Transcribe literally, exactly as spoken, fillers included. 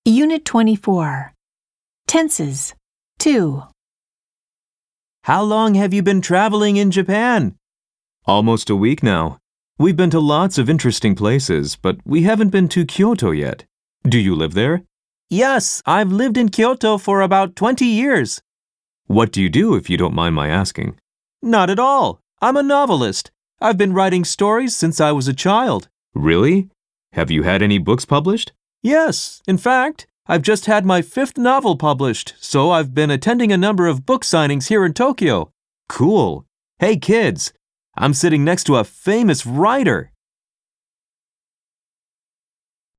Unit twenty-four. Tenses. two. How long have you been traveling in Japan? Almost a week now. We've been to lots of interesting places, but we haven't been to Kyoto yet. Do you live there? Yes, I've lived in Kyoto for about twenty years. What do you do, if you don't mind my asking? Not at all. I'm a novelist. I've been writing stories since I was a child. Really? Have you had any books published? Yes, in fact, I've just had my fifth novel published, so I've been attending a number of book signings here in Tokyo. Cool. Hey kids, I'm sitting next to a famous writer.